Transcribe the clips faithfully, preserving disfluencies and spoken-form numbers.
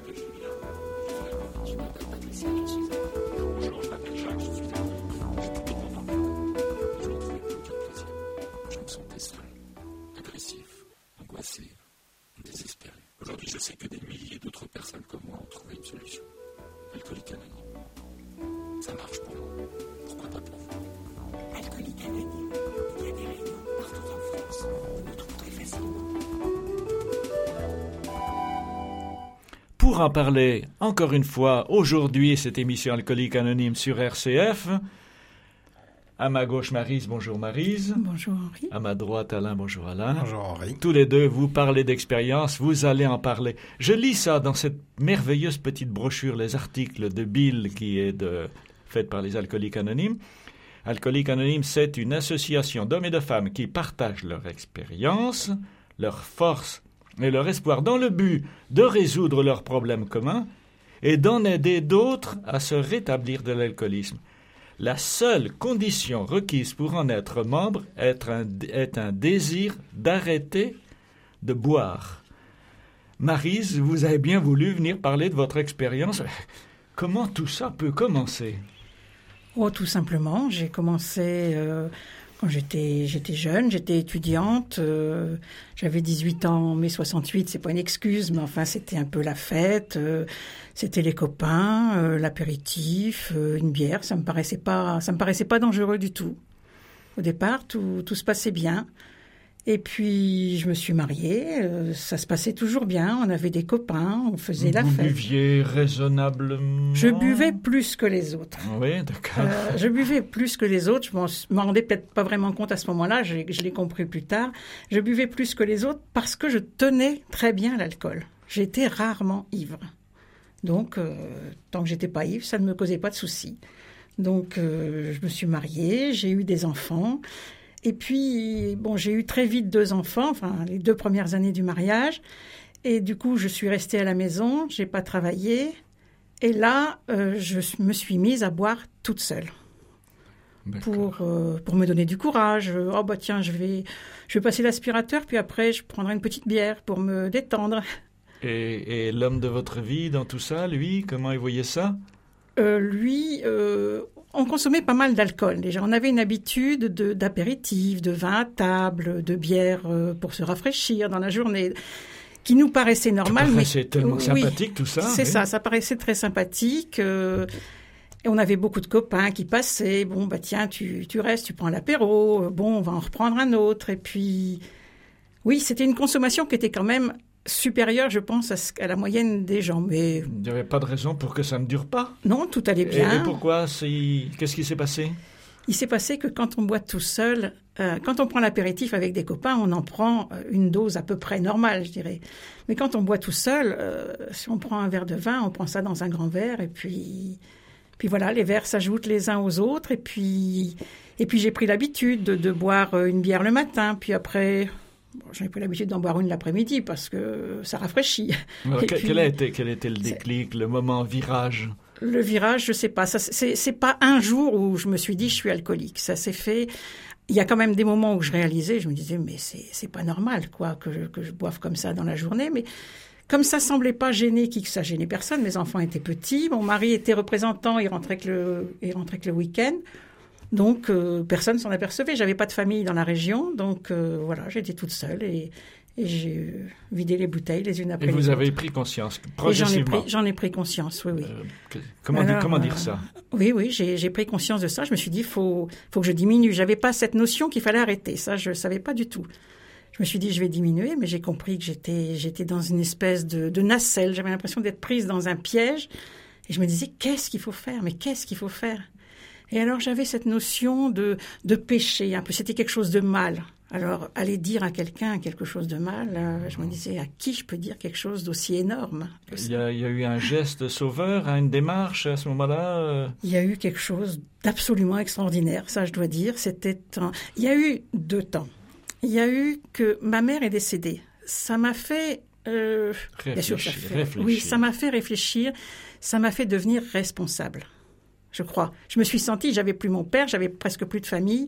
m'appelle Julien. Je m'appelle Patricia, je suis avocat. Bonjour, je m'appelle Jacques, je suis avocat. Je suis complètement parfait. Je ne trouvais plus aucun plaisir. Je me sentais seul, agressif, angoissé, désespéré. Aujourd'hui, je sais que des milliers d'autres personnes comme moi ont trouvé une solution. Alcoolique Anonyme. Ça marche pour moi. Pourquoi pas pour vous? Alcoolique Anonyme. Il y a des réunions partout en France. On le trouve très facilement. Pour en parler encore une fois, aujourd'hui, cette émission Alcoolique Anonyme sur R C F. À ma gauche, Maryse. Bonjour, Maryse. Bonjour, Henri. À ma droite, Alain. Bonjour, Alain. Bonjour, Henri. Tous les deux, vous parlez d'expérience, vous allez en parler. Je lis ça dans cette merveilleuse petite brochure, les articles de Bill, qui est de, faite par les Alcooliques Anonymes. Alcooliques Anonymes, c'est une association d'hommes et de femmes qui partagent leur expérience, leur force et leur espoir dans le but de résoudre leurs problèmes communs et d'en aider d'autres à se rétablir de l'alcoolisme. La seule condition requise pour en être membre est un, est un désir d'arrêter de boire. Maryse, vous avez bien voulu venir parler de votre expérience. Comment tout ça peut commencer? Oh, tout simplement, j'ai commencé euh, quand j'étais, j'étais jeune, j'étais étudiante, euh, j'avais dix-huit ans en mai soixante-huit, c'est pas une excuse, mais enfin c'était un peu la fête, euh, c'était les copains, euh, l'apéritif, euh, une bière, ça me paraissait pas, ça me paraissait pas dangereux du tout. Au départ, tout, tout se passait bien. Et puis, je me suis mariée, euh, ça se passait toujours bien, on avait des copains, on faisait la Vous fête. Vous buviez raisonnablement? Je buvais plus que les autres. Oui, d'accord. Euh, je buvais plus que les autres, je m'en, m'en rendais peut-être pas vraiment compte à ce moment-là, je, je l'ai compris plus tard. Je buvais plus que les autres parce que je tenais très bien l'alcool. J'étais rarement ivre. Donc, euh, tant que j'étais pas ivre, ça ne me causait pas de soucis. Donc, euh, je me suis mariée, j'ai eu des enfants. Et puis, bon, j'ai eu très vite deux enfants, enfin, les deux premières années du mariage. Et du coup, je suis restée à la maison, j'ai pas travaillé. Et là, euh, je me suis mise à boire toute seule. Pour, euh, pour me donner du courage. Oh, bah tiens, je vais, je vais passer l'aspirateur, puis après, je prendrai une petite bière pour me détendre. Et, et l'homme de votre vie dans tout ça, lui, comment il voyait ça? euh, Lui... Euh, On consommait pas mal d'alcool déjà. On avait une habitude de, d'apéritifs, de vin à table, de bière euh, pour se rafraîchir dans la journée, qui nous paraissait normal. Ça paraissait mais tellement oui, sympathique tout ça. C'est oui. ça, ça paraissait très sympathique. Euh, et on avait beaucoup de copains qui passaient. Bon, bah tiens, tu, tu restes, tu prends l'apéro. Bon, on va en reprendre un autre. Et puis, oui, c'était une consommation qui était quand même supérieure, je pense, à, ce, à la moyenne des gens. Mais il n'y avait pas de raison pour que ça ne dure pas. Non, tout allait bien. Et, et pourquoi c'est... Qu'est-ce qui s'est passé? Il s'est passé que quand on boit tout seul, euh, quand on prend l'apéritif avec des copains, on en prend une dose à peu près normale, je dirais. Mais quand on boit tout seul, euh, si on prend un verre de vin, on prend ça dans un grand verre, et puis, puis voilà, les verres s'ajoutent les uns aux autres, et puis, et puis j'ai pris l'habitude de, de boire une bière le matin, puis après... Bon, j'avais pris l'habitude d'en boire une l'après-midi parce que ça rafraîchit. Alors, Et quel, puis, quel, a été, quel était le déclic, le moment virage? Le virage, je sais pas. Ça, c'est, c'est pas un jour où je me suis dit je suis alcoolique. Ça s'est fait. Il y a quand même des moments où je réalisais, je me disais mais c'est c'est pas normal quoi que je, que je boive comme ça dans la journée. Mais comme ça semblait pas gêner qui que ça gênait personne. Mes enfants étaient petits, mon mari était représentant, il rentrait que le il rentrait que le week-end. Donc, euh, personne s'en apercevait. J'avais pas de famille dans la région, donc euh, voilà, j'étais toute seule et, et j'ai euh, vidé les bouteilles les unes après les autres. Et vous avez pris conscience, progressivement? Et j'en ai pris, j'en ai pris conscience, oui, oui. Euh, que, comment, Alors, dire, comment dire ça? euh, Oui, oui, j'ai, j'ai pris conscience de ça. Je me suis dit, faut, faut que je diminue. J'avais pas cette notion qu'il fallait arrêter. Ça, je savais pas du tout. Je me suis dit, je vais diminuer, mais j'ai compris que j'étais, j'étais dans une espèce de, de nacelle. J'avais l'impression d'être prise dans un piège. Et je me disais, qu'est-ce qu'il faut faire? Mais qu'est-ce qu'il faut faire? Et alors, j'avais cette notion de, de péché, un peu. C'était quelque chose de mal. Alors, aller dire à quelqu'un quelque chose de mal, euh, je me disais, à qui je peux dire quelque chose d'aussi énorme que ça? Il y a, il y a eu un geste sauveur, hein, une démarche à ce moment-là euh... Il y a eu quelque chose d'absolument extraordinaire, ça je dois dire. C'était un... Il y a eu deux temps. Il y a eu que ma mère est décédée. Ça m'a fait... Euh... Réfléchir, Bien sûr, ça fait... réfléchir. Oui, ça m'a fait réfléchir. Ça m'a fait devenir responsable. Je crois. Je me suis sentie, j'avais plus mon père, j'avais presque plus de famille.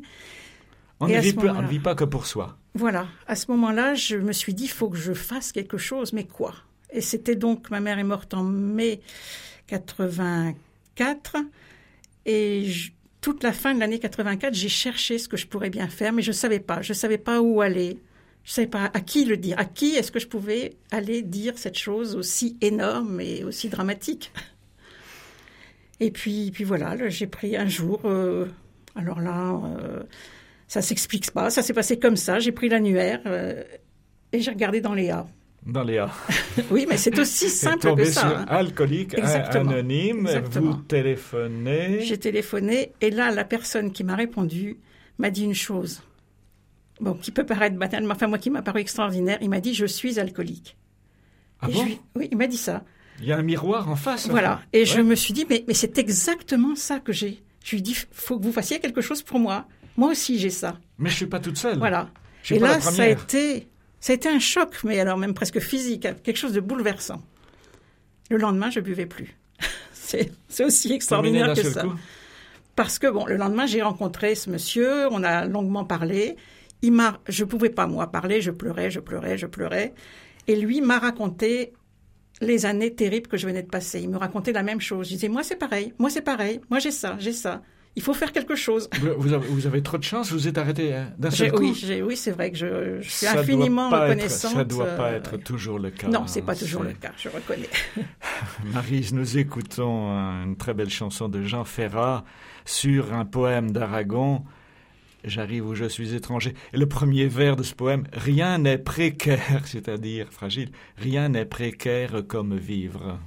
On ne vit, vit pas que pour soi. Voilà. À ce moment-là, je me suis dit, il faut que je fasse quelque chose, mais quoi? Et c'était donc, ma mère est morte en mai quatre-vingt-quatre. Et je, toute la fin de l'année quatre-vingt-quatre, j'ai cherché ce que je pourrais bien faire, mais je ne savais pas. Je ne savais pas où aller. Je ne savais pas à qui le dire. À qui est-ce que je pouvais aller dire cette chose aussi énorme et aussi dramatique. Et puis, puis voilà, là, j'ai pris un jour... Euh, alors là, euh, ça ne s'explique pas. Ça s'est passé comme ça. J'ai pris l'annuaire euh, et j'ai regardé dans les A. Dans les A. Oui, mais c'est aussi simple que ça. Sur hein. Alcoolique Exactement. Anonyme, Exactement. vous téléphonez. J'ai téléphoné et là, la personne qui m'a répondu m'a dit une chose. Bon, qui peut paraître banale, mais enfin, moi qui m'a paru extraordinaire. Il m'a dit « Je suis alcoolique ». Ah et bon je lui... Oui, il m'a dit ça. Il y a un miroir en face. Voilà. Et ouais. je me suis dit « Mais, mais c'est exactement ça que j'ai ». Je lui ai dit « Faut que vous fassiez quelque chose pour moi. Moi aussi, j'ai ça. » Mais je ne suis pas toute seule. Voilà. Je suis et pas là, la ça a première. été... Ça a été un choc, mais alors même presque physique, quelque chose de bouleversant. Le lendemain, je ne buvais plus. c'est, c'est aussi extraordinaire que ça. Coup. Parce que, bon, le lendemain, j'ai rencontré ce monsieur, on a longuement parlé. Il m'a, je ne pouvais pas, moi, parler, je pleurais, je pleurais, je pleurais. Et lui m'a raconté les années terribles que je venais de passer. Il me racontait la même chose. Je disais, moi, c'est pareil, moi, c'est pareil, moi, j'ai ça, j'ai ça. Il faut faire quelque chose. Vous avez, vous avez trop de chance, vous êtes arrêté d'un seul j'ai, coup. Oui, j'ai, oui, c'est vrai que je, je suis ça infiniment Être, reconnaissante. ça ne doit pas être toujours le cas. Non, ce n'est pas toujours c'est... le cas, je reconnais. Maryse, nous écoutons une très belle chanson de Jean Ferrat sur un poème d'Aragon. J'arrive où je suis étranger. Et le premier vers de ce poème, rien n'est précaire, c'est-à-dire fragile, rien n'est précaire comme vivre.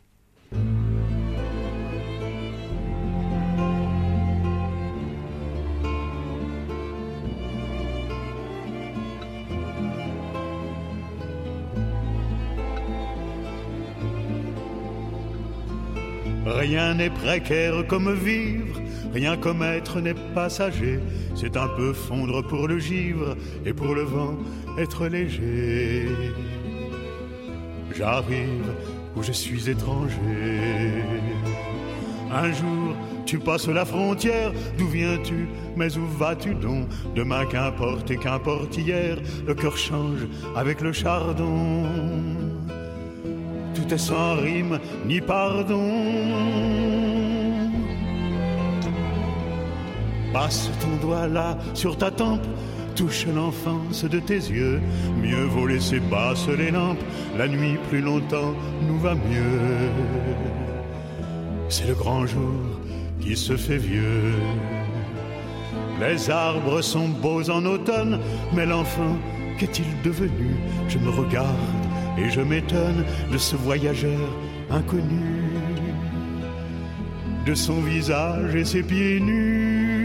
Rien n'est précaire comme vivre, rien comme être n'est passager. C'est un peu fondre pour le givre et pour le vent être léger. J'arrive où je suis étranger. Un jour, tu passes la frontière, d'où viens-tu, mais où vas-tu donc? Demain, qu'importe et qu'importe hier, le cœur change avec le chardon. Tout est sans rime ni pardon. Passe ton doigt là sur ta tempe, touche l'enfance de tes yeux. Mieux vaut laisser basses les lampes, la nuit plus longtemps nous va mieux. C'est le grand jour qui se fait vieux. Les arbres sont beaux en automne, mais l'enfant, qu'est-il devenu? Je me regarde et je m'étonne de ce voyageur inconnu, de son visage et ses pieds nus.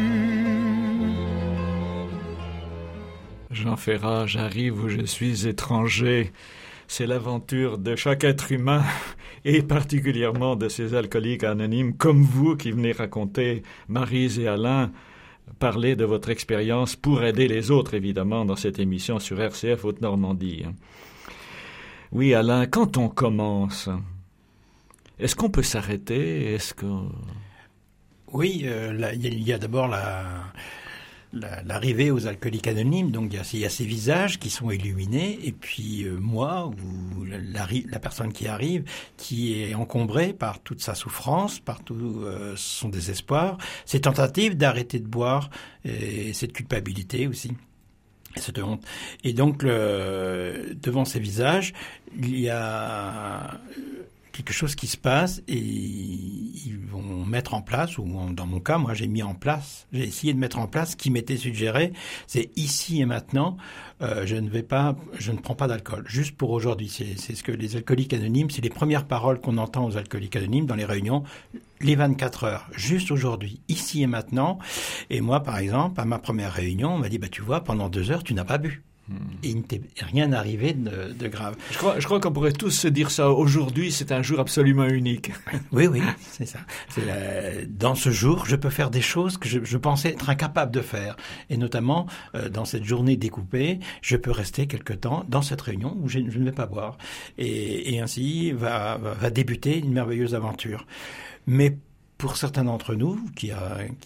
Jean Ferrat, j'arrive où je suis étranger. C'est l'aventure de chaque être humain et particulièrement de ces alcooliques anonymes comme vous qui venez raconter, Maryse et Alain, parler de votre expérience pour aider les autres, évidemment, dans cette émission sur R C F Haute-Normandie. Oui, Alain, quand on commence, est-ce qu'on peut s'arrêter? Est-ce que... Oui, euh, là, il y a d'abord la, la, l'arrivée aux alcooliques anonymes. Donc, il y a, il y a ces visages qui sont illuminés. Et puis, euh, moi, ou la, la personne qui arrive, qui est encombrée par toute sa souffrance, par tout euh, son désespoir, ses tentatives d'arrêter de boire et cette culpabilité aussi. Cette honte. Et donc, le, devant ces visages, il y a quelque chose qui se passe et ils vont mettre en place, ou dans mon cas, moi j'ai mis en place, j'ai essayé de mettre en place ce qui m'était suggéré, c'est ici et maintenant, euh, je ne vais pas, je ne prends pas d'alcool, juste pour aujourd'hui. C'est, c'est ce que les alcooliques anonymes, c'est les premières paroles qu'on entend aux alcooliques anonymes dans les réunions, les vingt-quatre heures, juste aujourd'hui, ici et maintenant. Et moi, par exemple, à ma première réunion, on m'a dit, bah tu vois, pendant deux heures, tu n'as pas bu. Hmm. Et il ne t'est rien arrivé de, de grave. Je crois, je crois qu'on pourrait tous se dire ça. Aujourd'hui, c'est un jour absolument unique. Oui, oui, c'est ça. C'est la... Dans ce jour, je peux faire des choses que je, je pensais être incapable de faire. Et notamment, euh, dans cette journée découpée, je peux rester quelque temps dans cette réunion où je, je ne vais pas boire. Et, et ainsi va, va, va débuter une merveilleuse aventure. Mais pour certains d'entre nous qui, a, qui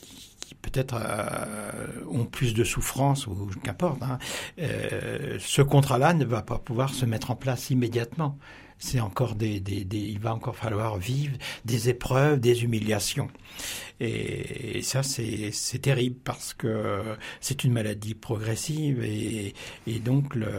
qui peut-être euh, ont plus de souffrance ou qu'importe, hein, euh, ce contrat-là ne va pas pouvoir se mettre en place immédiatement. C'est encore des, des, des, il va encore falloir vivre des épreuves, des humiliations. Et, et ça, c'est, c'est terrible parce que c'est une maladie progressive et, et donc le,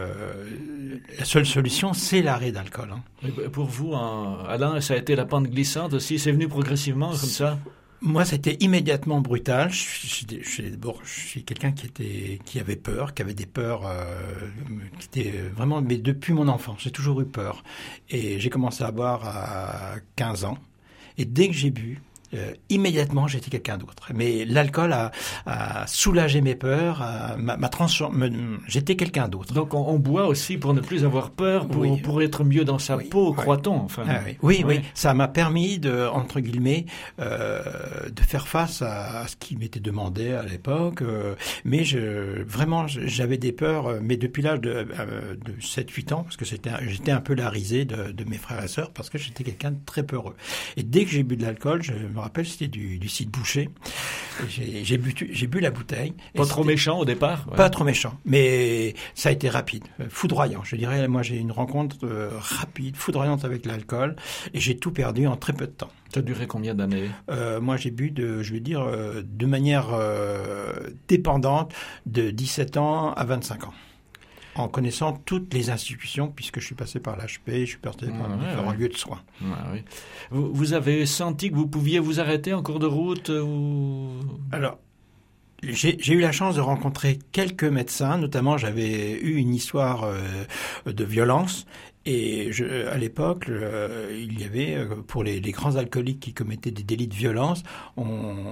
la seule solution, c'est l'arrêt d'alcool. Hein. Pour vous, hein, Alain, ça a été la pente glissante aussi? C'est venu progressivement comme ça? Moi, c'était immédiatement brutal. Je, je, je, bon, je suis quelqu'un qui était, qui avait peur, qui avait des peurs, euh, qui était vraiment, mais depuis mon enfance, j'ai toujours eu peur. Et j'ai commencé à boire à quinze ans. Et dès que j'ai bu, Euh, immédiatement, j'étais quelqu'un d'autre. Mais l'alcool a, a soulagé mes peurs, a, m'a, m'a transformé. J'étais quelqu'un d'autre. Donc, on, on boit aussi pour ne plus avoir peur, pour, oui. pour être mieux dans sa oui, peau, oui. croit-on. Enfin, ah, oui. Oui, oui, oui, ça m'a permis de, entre guillemets, euh, de faire face à, à ce qui m'était demandé à l'époque. Euh, mais je, vraiment, j'avais des peurs. Mais depuis l'âge de, euh, de sept huit ans, parce que c'était, j'étais un peu la risée de, de mes frères et sœurs, parce que j'étais quelqu'un de très peureux. Et dès que j'ai bu de l'alcool, je me rappelle, c'était du du cidre bouché. J'ai, j'ai, bu, j'ai bu la bouteille. Pas trop méchant au départ? Ouais. Pas trop méchant, mais ça a été rapide, foudroyant. Je dirais, moi j'ai une rencontre euh, rapide, foudroyante avec l'alcool, et j'ai tout perdu en très peu de temps. Ça a duré combien d'années? euh, Moi j'ai bu, de, je vais dire, euh, de manière euh, dépendante, de dix-sept ans à vingt-cinq ans. En connaissant toutes les institutions, puisque je suis passé par l'H P, je suis passé par ah, différents ouais. lieux de soins. Ah, oui. vous, vous avez senti que vous pouviez vous arrêter en cours de route ou... Alors, j'ai, j'ai eu la chance de rencontrer quelques médecins, notamment j'avais eu une histoire euh, de violence. Et je, à l'époque, euh, il y avait, euh, pour les, les grands alcooliques qui commettaient des délits de violence, on...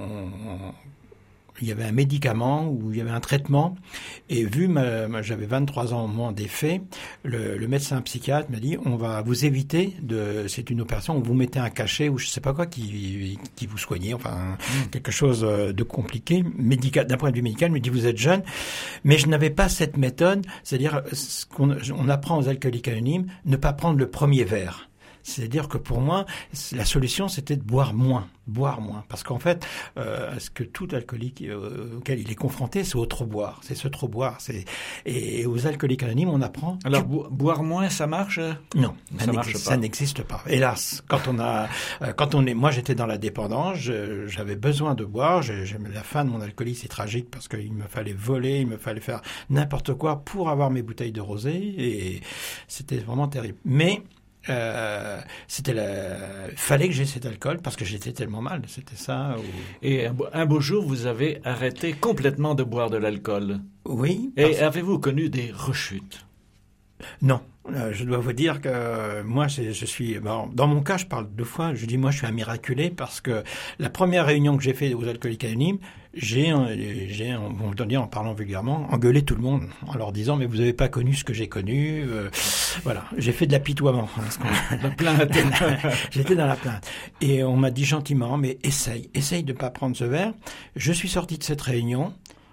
on il y avait un médicament ou il y avait un traitement. Et vu, ma, ma, j'avais vingt-trois ans au moment des faits, le, le médecin psychiatre m'a dit, on va vous éviter de, c'est une opération où vous mettez un cachet ou je sais pas quoi qui, qui vous soignez, enfin, mmh. quelque chose de compliqué, médical, d'un point de vue médical. Il me dit, vous êtes jeune. Mais je n'avais pas cette méthode, c'est-à-dire, ce qu'on on apprend aux alcooliques anonymes, ne pas prendre le premier verre. C'est-à-dire que pour moi, la solution, c'était de boire moins, boire moins. Parce qu'en fait, euh, ce que tout alcoolique euh, auquel il est confronté, c'est au trop boire, c'est ce trop boire. C'est... Et aux alcooliques anonymes, on apprend... Alors, tu... bo- boire moins, ça marche? Non, ça, ça, marche pas. ça n'existe pas. Hélas, quand on a, euh, quand on est, moi j'étais dans la dépendance, je, j'avais besoin de boire. Je, je, la fin de mon alcoolisme, c'est tragique parce qu'il me fallait voler, il me fallait faire n'importe quoi pour avoir mes bouteilles de rosé, et c'était vraiment terrible. Mais Euh, c'était la... fallait que j'aie cet alcool parce que j'étais tellement mal, c'était ça. Ou... Et un beau, un beau jour, vous avez arrêté complètement de boire de l'alcool. Oui. Et parce... avez-vous connu des rechutes? Non. Euh, je dois vous dire que euh, moi, je, je suis... Bon, dans mon cas, je parle deux fois. Je dis, moi, je suis un miraculé parce que la première réunion que j'ai faite aux alcooliques anonymes, j'ai, j'ai on va dire en parlant vulgairement, engueulé tout le monde en leur disant, mais vous n'avez pas connu ce que j'ai connu. Euh, voilà, j'ai fait de l'apitoiement. Hein, la plainte. J'étais dans la plainte. Et on m'a dit gentiment, mais essaye, essaye de ne pas prendre ce verre. Je suis sorti de cette réunion.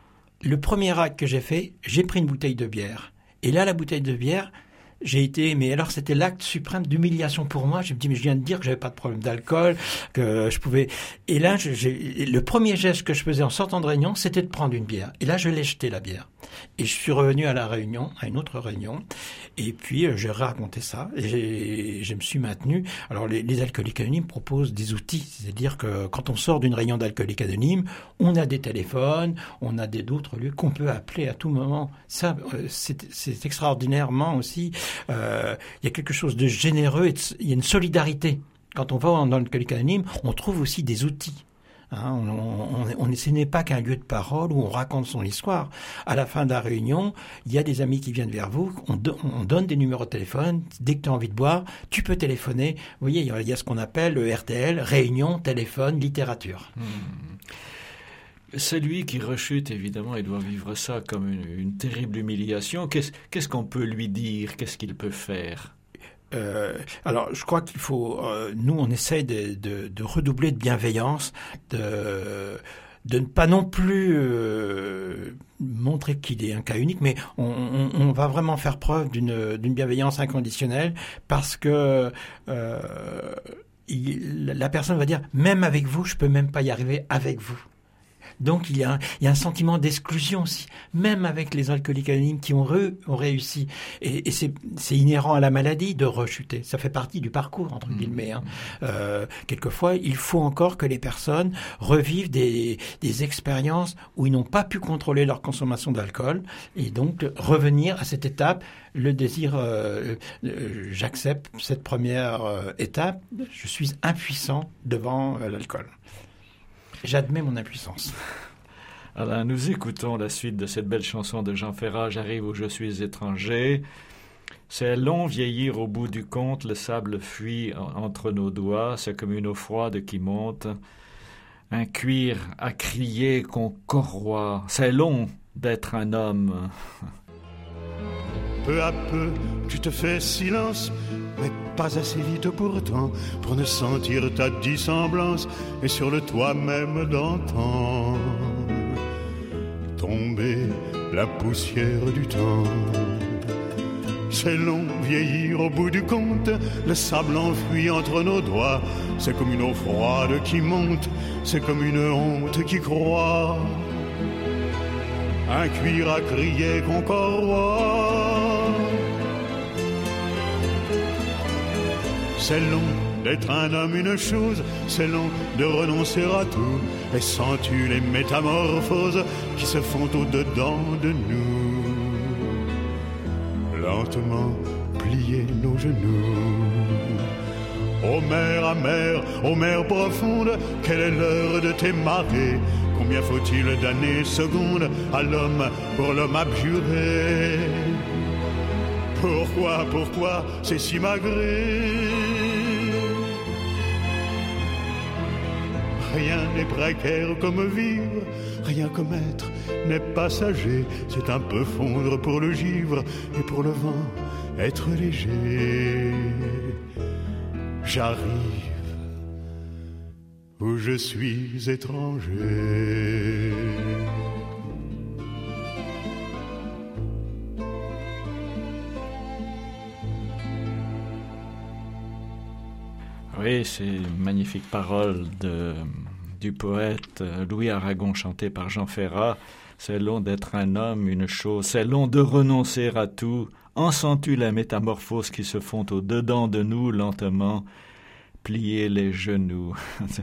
Le premier acte que j'ai fait, j'ai pris une bouteille de bière. Et là, la bouteille de bière... J'ai été, mais alors c'était l'acte suprême d'humiliation pour moi. Je me dis, mais je viens de dire que j'avais pas de problème d'alcool, que je pouvais. Et là, je, j'ai, le premier geste que je faisais en sortant de réunion, c'était de prendre une bière. Et là, je l'ai jeté la bière. Et je suis revenu à la réunion, à une autre réunion. Et puis, euh, j'ai raconté ça. Et j'ai, je me suis maintenu. Alors, les, les alcooliques anonymes proposent des outils. C'est-à-dire que quand on sort d'une réunion d'alcooliques anonymes, on a des téléphones, on a des, d'autres lieux qu'on peut appeler à tout moment. Ça, euh, c'est, c'est extraordinairement aussi. Euh, il y a quelque chose de généreux, et de, il y a une solidarité. Quand on va dans l'alcoolique anonyme, on trouve aussi des outils. Hein, on, on, on, ce n'est pas qu'un lieu de parole où on raconte son histoire. À la fin de la réunion, il y a des amis qui viennent vers vous, on, do, on donne des numéros de téléphone. Dès que tu as envie de boire, tu peux téléphoner. Vous voyez, il y a, il y a ce qu'on appelle le R T L, réunion, téléphone, littérature. Hmm. Celui qui rechute, évidemment, il doit vivre ça comme une, une terrible humiliation. Qu'est-ce, qu'est-ce qu'on peut lui dire? Qu'est-ce qu'il peut faire? Euh, alors, je crois qu'il faut... Euh, nous, on essaye de, de, de redoubler de bienveillance, de, de ne pas non plus euh, montrer qu'il est un cas unique, mais on, on, on va vraiment faire preuve d'une, d'une bienveillance inconditionnelle parce que euh, il, la personne va dire, même avec vous, je peux même pas y arriver avec vous. Donc il y a, il y a un sentiment d'exclusion aussi, même avec les alcooliques anonymes qui ont, re, ont réussi. Et, et c'est, c'est inhérent à la maladie de rechuter. Ça fait partie du parcours, entre guillemets. Hein. Euh, quelquefois, il faut encore que les personnes revivent des, des expériences où ils n'ont pas pu contrôler leur consommation d'alcool et donc revenir à cette étape. Le désir, euh, euh, j'accepte cette première euh, étape, je suis impuissant devant euh, l'alcool. J'admets mon impuissance. Alors, nous écoutons la suite de cette belle chanson de Jean Ferrat, « J'arrive où je suis étranger ». C'est long vieillir au bout du compte, le sable fuit entre nos doigts, c'est comme une eau froide qui monte. Un cuir à crier qu'on corroie, c'est long d'être un homme. Peu à peu, tu te fais silence, mais pas assez vite pourtant pour ne sentir ta dissemblance et sur le toit même d'antan tomber la poussière du temps. C'est long vieillir au bout du compte, le sable enfuit entre nos doigts, c'est comme une eau froide qui monte, c'est comme une honte qui croît. Un cuir à crier qu'on corroie. C'est long d'être un homme une chose, c'est long de renoncer à tout. Et sens-tu les métamorphoses qui se font au-dedans de nous? Lentement plier nos genoux. Ô mer amère, ô mer profonde, quelle est l'heure de tes marées? Combien faut-il d'années, secondes à l'homme pour l'homme abjuré? Pourquoi, pourquoi c'est si magré? Rien n'est précaire comme vivre, rien comme être n'est passager. C'est un peu fondre pour le givre et pour le vent être léger. J'arrive où je suis étranger. Oui, ces magnifiques paroles de, du poète Louis Aragon chantées par Jean Ferrat. C'est long d'être un homme, une chose, c'est long de renoncer à tout. En sens-tu la métamorphose qui se font au-dedans de nous lentement, plier les genoux?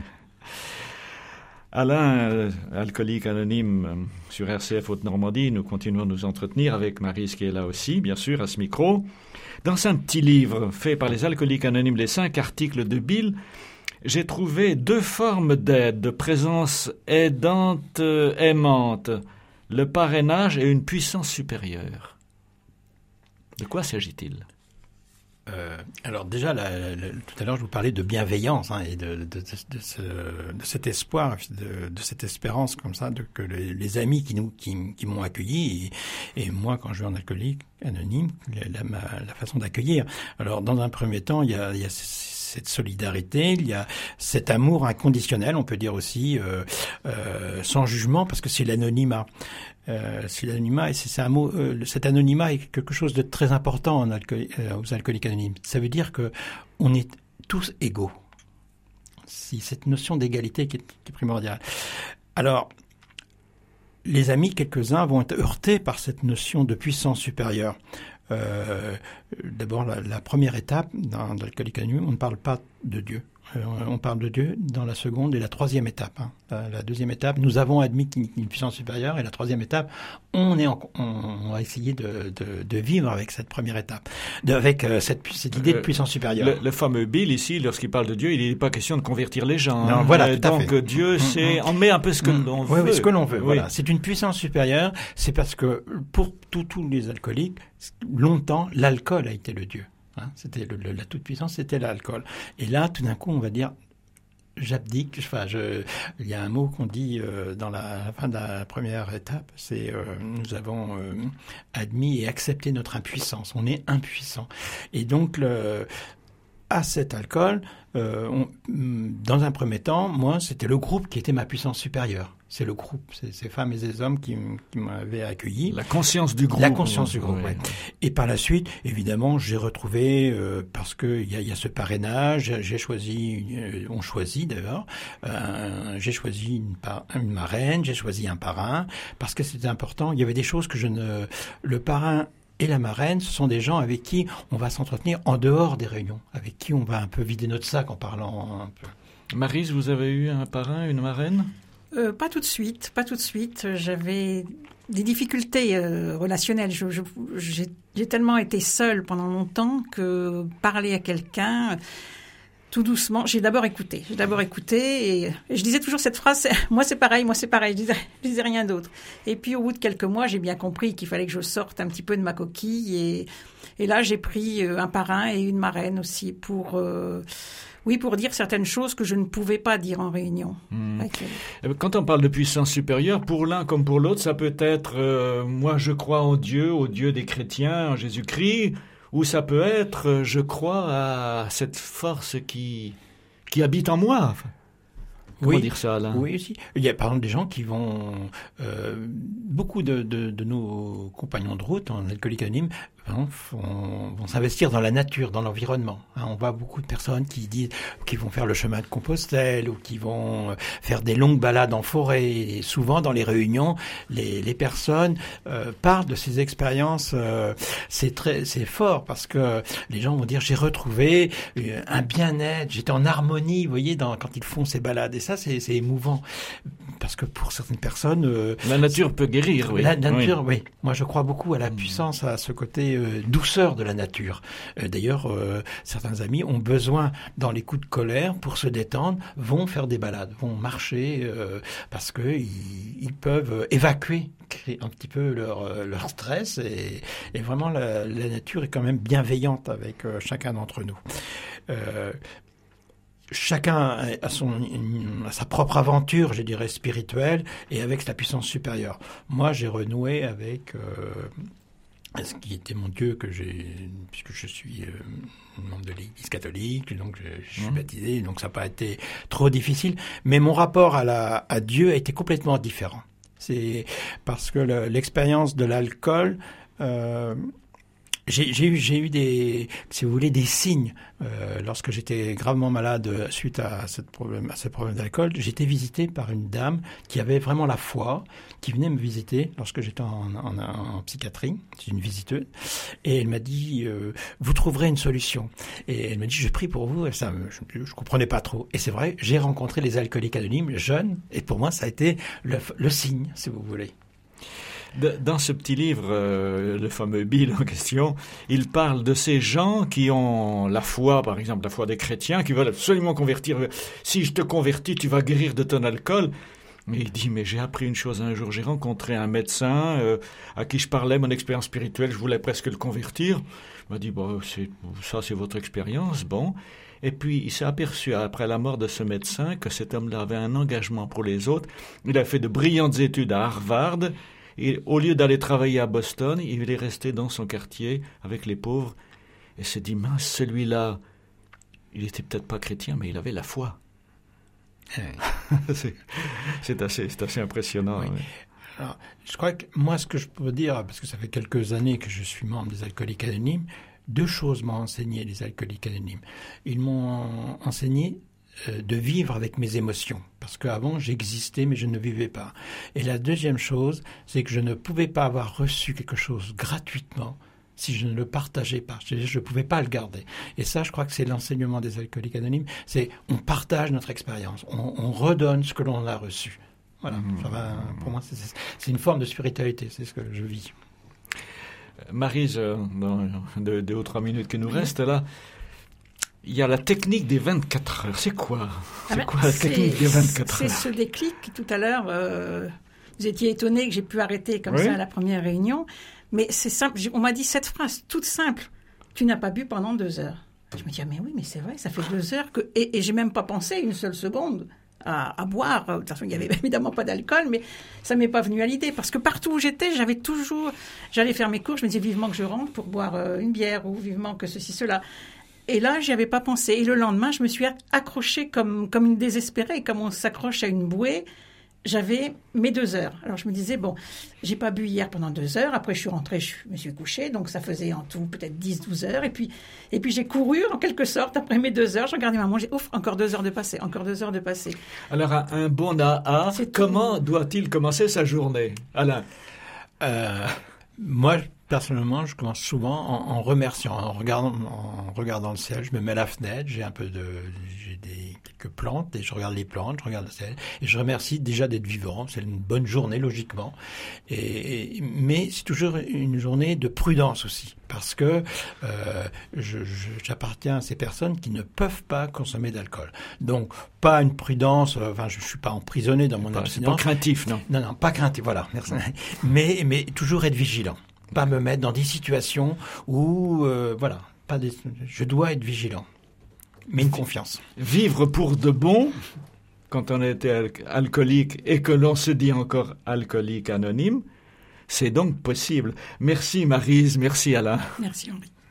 Alain, euh, alcoolique anonyme euh, sur R C F Haute-Normandie, nous continuons de nous entretenir avec Maryse qui est là aussi, bien sûr, à ce micro. Dans un petit livre fait par les alcooliques anonymes, les cinq articles de Bill, j'ai trouvé deux formes d'aide, de présence aidante, euh, aimante, le parrainage et une puissance supérieure. De quoi s'agit-il ? Euh, alors déjà, la, la, tout à l'heure, je vous parlais de bienveillance hein, et de, de, de, de, ce, de cet espoir, de, de cette espérance comme ça, de, que les, les amis qui, nous, qui, qui m'ont accueilli et, et moi, quand je vais en alcoolique anonyme, la, la, la façon d'accueillir. Alors, dans un premier temps, il y a, il y a cette solidarité, il y a cet amour inconditionnel, on peut dire aussi, euh, euh, sans jugement, parce que c'est l'anonymat. Euh, c'est l'anonymat et c'est, c'est un mot. Euh, cet anonymat est quelque chose de très important en alcool, euh, aux alcooliques anonymes. Ça veut dire que on est tous égaux. C'est cette notion d'égalité qui est, qui est primordiale. Alors, les amis, quelques-uns vont être heurtés par cette notion de puissance supérieure. Euh, d'abord, la, la première étape dans, dans l'alcoolique anonyme, on ne parle pas de Dieu. Euh, on parle de Dieu dans la seconde et la troisième étape. Hein. La, la deuxième étape, nous avons admis une, une puissance supérieure, et la troisième étape, on est, en, on, on va essayer de, de, de vivre avec cette première étape, de, avec euh, cette, cette idée euh, de puissance supérieure. Le, le fameux Bill ici, lorsqu'il parle de Dieu, il n'est pas question de convertir les gens. Non, hein. voilà, euh, tout à donc fait. Dieu, c'est, on met un peu ce que mmh. l'on oui, veut. Oui, ce que l'on veut. Oui. Voilà, c'est une puissance supérieure. C'est parce que pour tous tous les alcooliques, longtemps, l'alcool a été le Dieu. Hein, c'était le, le, la toute-puissance, c'était l'alcool. Et là, tout d'un coup, on va dire, j'abdique. Enfin, je, il y a un mot qu'on dit euh, dans la, la fin de la première étape, c'est euh, nous avons euh, admis et accepté notre impuissance. On est impuissant. Et donc, le, à cet alcool, euh, on, dans un premier temps, moi, c'était le groupe qui était ma puissance supérieure. C'est le groupe, c'est ces femmes et ces hommes qui, qui m'avaient accueilli. La conscience du groupe. La conscience du groupe, oui. ouais. Et par la suite, évidemment, j'ai retrouvé, euh, parce qu'il y a, y a ce parrainage, j'ai choisi, euh, on choisit d'ailleurs, euh, j'ai choisi une, par, une marraine, j'ai choisi un parrain, parce que c'était important. Il y avait des choses que je ne... Le parrain et la marraine, ce sont des gens avec qui on va s'entretenir en dehors des réunions, avec qui on va un peu vider notre sac en parlant un peu. Maryse, vous avez eu un parrain, une marraine ? Euh, pas tout de suite, pas tout de suite. J'avais des difficultés euh, relationnelles. Je, je, j'ai, j'ai tellement été seule pendant longtemps que parler à quelqu'un, tout doucement, j'ai d'abord écouté. J'ai d'abord écouté et, et je disais toujours cette phrase, c'est, moi c'est pareil, moi c'est pareil, je disais, je disais rien d'autre. Et puis au bout de quelques mois, j'ai bien compris qu'il fallait que je sorte un petit peu de ma coquille. Et, et là, j'ai pris un parrain et une marraine aussi pour... Euh, Oui, pour dire certaines choses que je ne pouvais pas dire en réunion. Mmh. Quand on parle de puissance supérieure, pour l'un comme pour l'autre, ça peut être euh, « moi je crois en Dieu, au Dieu des chrétiens, en Jésus-Christ », ou ça peut être euh, « je crois à cette force qui, qui habite en moi ». Enfin, comment oui, dire ça, Alain ? Oui, aussi. Il y a par exemple des gens qui vont... Euh, beaucoup de, de, de nos compagnons de route en alcoolique anonyme Hein, vont, vont s'investir dans la nature, dans l'environnement. Hein, on voit beaucoup de personnes qui disent, qui vont faire le chemin de Compostelle ou qui vont faire des longues balades en forêt. Et souvent, dans les réunions, les, les personnes euh, parlent de ces expériences. Euh, c'est très, c'est fort parce que les gens vont dire j'ai retrouvé un bien-être, j'étais en harmonie. Vous voyez, dans, quand ils font ces balades. Et ça, c'est, c'est émouvant parce que pour certaines personnes, euh, la nature peut guérir. Oui. La nature, oui. oui. Moi, je crois beaucoup à la puissance, à ce côté Euh, douceur de la nature. Euh, d'ailleurs, euh, certains amis ont besoin, dans les coups de colère, pour se détendre, vont faire des balades, vont marcher, euh, parce que ils, ils peuvent évacuer un petit peu leur, leur stress. Et, et vraiment, la, la nature est quand même bienveillante avec euh, chacun d'entre nous. Euh, Chacun a, son, a sa propre aventure, je dirais, spirituelle, et avec la puissance supérieure. Moi, j'ai renoué avec... Euh, ce qui était mon Dieu que j'ai, puisque je suis euh, membre de l'Église catholique, donc je, je suis mmh. baptisé, donc ça n'a pas été trop difficile. Mais mon rapport à, la, à Dieu a été complètement différent. C'est parce que le, l'expérience de l'alcool, euh, j'ai, j'ai eu, j'ai eu des, si vous voulez, des signes. Euh, lorsque j'étais gravement malade suite à, cette problème, à ce problème d'alcool, j'ai été visité par une dame qui avait vraiment la foi, qui venait me visiter lorsque j'étais en, en, en psychiatrie. C'est une visiteuse. Et elle m'a dit, euh, vous trouverez une solution. Et elle m'a dit, je prie pour vous. Et ça, je ne comprenais pas trop. Et c'est vrai, j'ai rencontré les alcooliques anonymes jeunes. Et pour moi, ça a été le, le signe, si vous voulez. Dans ce petit livre, euh, le fameux Bill en question, il parle de ces gens qui ont la foi, par exemple la foi des chrétiens, qui veulent absolument convertir. Si je te convertis, tu vas guérir de ton alcool. Mais il dit, mais j'ai appris une chose un jour, j'ai rencontré un médecin euh, à qui je parlais mon expérience spirituelle, je voulais presque le convertir. Il m'a dit, bon, c'est, ça c'est votre expérience, bon. Et puis il s'est aperçu après la mort de ce médecin que cet homme-là avait un engagement pour les autres. Il a fait de brillantes études à Harvard. Et au lieu d'aller travailler à Boston, il est resté dans son quartier avec les pauvres et s'est dit, mince, celui-là, il était peut-être pas chrétien, mais il avait la foi. c'est, c'est, assez, c'est assez impressionnant. Oui. Oui. Alors, je crois que moi, ce que je peux dire, parce que ça fait quelques années que je suis membre des Alcooliques Anonymes, deux choses m'ont enseigné les Alcooliques Anonymes. Ils m'ont enseigné de vivre avec mes émotions. Parce qu'avant, j'existais, mais je ne vivais pas. Et la deuxième chose, c'est que je ne pouvais pas avoir reçu quelque chose gratuitement si je ne le partageais pas. Je ne pouvais pas le garder. Et ça, je crois que c'est l'enseignement des Alcooliques Anonymes. C'est on partage notre expérience. On, on redonne ce que l'on a reçu. Voilà. Mmh. Ça va, pour moi, c'est, c'est une forme de spiritualité. C'est ce que je vis. Maryse, dans deux, deux ou trois minutes qui nous restent là, il y a la technique des vingt-quatre heures. C'est quoi C'est ah ben, quoi la c'est, technique des vingt-quatre heures? C'est ce déclic. Tout à l'heure, euh, vous étiez étonné que j'ai pu arrêter comme oui. ça à la première réunion. Mais c'est simple. On m'a dit cette phrase toute simple. Tu n'as pas bu pendant deux heures. Je me dis, ah, mais oui, mais c'est vrai, ça fait deux heures que... Et, et j'ai même pas pensé une seule seconde à, à boire. De toute façon, il n'y avait évidemment pas d'alcool, mais ça ne m'est pas venu à l'idée. Parce que partout où j'étais, j'avais toujours... J'allais faire mes cours, je me disais vivement que je rentre pour boire une bière ou vivement que ceci, cela... Et là, j'y avais pas pensé. Et le lendemain, je me suis accrochée comme, comme une désespérée, comme on s'accroche à une bouée. J'avais mes deux heures. Alors, je me disais, bon, j'ai pas bu hier pendant deux heures. Après, je suis rentrée, je me suis couchée. Donc, ça faisait en tout peut-être dix, douze heures. Et puis, et puis j'ai couru, en quelque sorte, après mes deux heures. Je regardais ma montre, j'ai, ouf, encore deux heures de passé, encore deux heures de passé. Alors, un bon A A, C'est comment tout. doit-il commencer sa journée, Alain? Euh, moi, personnellement, je commence souvent en, en remerciant, en regardant, en regardant le ciel. Je me mets à la fenêtre, j'ai un peu de, j'ai des quelques plantes et je regarde les plantes, je regarde le ciel et je remercie déjà d'être vivant. C'est une bonne journée logiquement. Et, et mais c'est toujours une journée de prudence aussi, parce que euh, je, je, j'appartiens à ces personnes qui ne peuvent pas consommer d'alcool. Donc pas une prudence. Enfin, je, je suis pas emprisonné dans mon Pas- abstinence. C'est pas craintif, non? Non, non, pas craintif. Voilà, merci. mais mais toujours être vigilant. Pas me mettre dans des situations où, euh, voilà, pas des, je dois être vigilant, mais une confiance. Vivre pour de bon, quand on était al- alcoolique et que l'on se dit encore alcoolique anonyme, c'est donc possible. Merci Maryse, merci Alain. Merci Henri.